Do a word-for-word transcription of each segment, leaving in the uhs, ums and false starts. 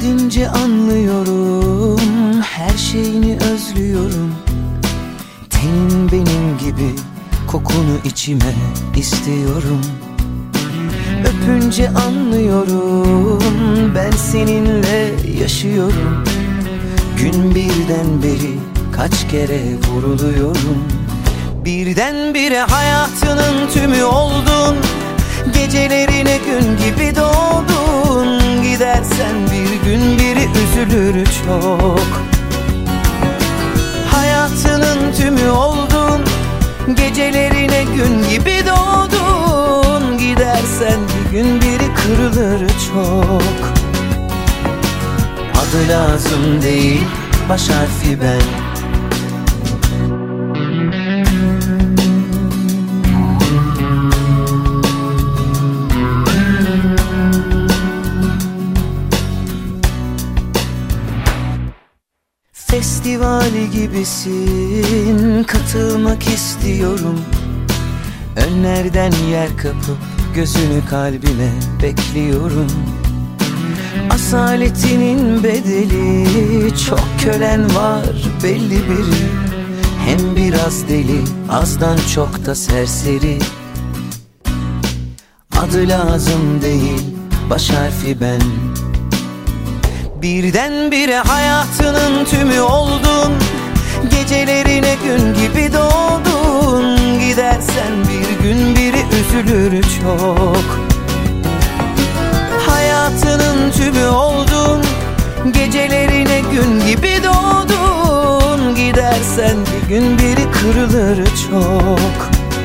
gidince anlıyorum, her şeyini özlüyorum. Tenin benim gibi, kokunu içime istiyorum. Öpünce anlıyorum, ben seninle yaşıyorum. Gün birden beri kaç kere vuruluyorum. Birdenbire hayatının tümü oldun, gecelerine gün gibi doğdun. Gidersen bir gün biri üzülür çok. Hayatının tümü oldun, gecelerine gün gibi doğdun. Gidersen bir gün biri kırılır çok. Adı lazım değil, baş harfi ben. Festivali gibisin, katılmak istiyorum. Önlerden yer kapıp gözünü kalbime bekliyorum. Asaletinin bedeli, çok kölen var belli biri. Hem biraz deli, azdan çok da serseri. Adı lazım değil, baş harfi ben. Birdenbire hayatının tümü oldun, gecelerine gün gibi doğdun. Gidersen bir gün biri üzülür çok. Hayatının tümü oldun, gecelerine gün gibi doğdun. Gidersen bir gün biri kırılır çok.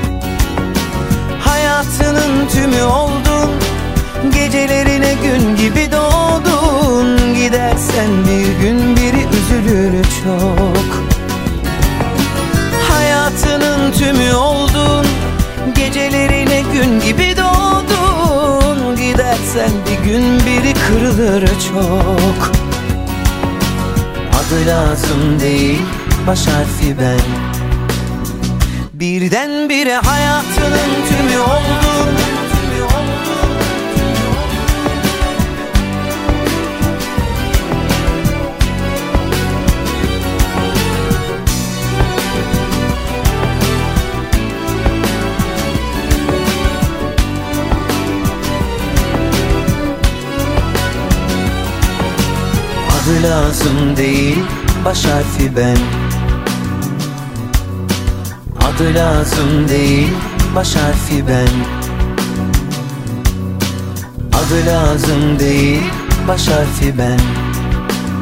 Hayatının tümü oldun, gecelerine gün gibi doğdun. Gidersen bir gün biri üzülür çok. Hayatının tümü oldun, gecelerine gün gibi doğdun. Gidersen bir gün biri kırılır çok. Adı lazım değil, baş harfi ben. Birdenbire hayatının tümü oldun. Adı lazım değil, baş harfi ben. Adı lazım değil, baş harfi ben. Adı lazım değil, baş harfi ben.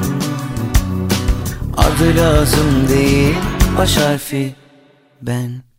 Adı lazım değil, baş harfi ben.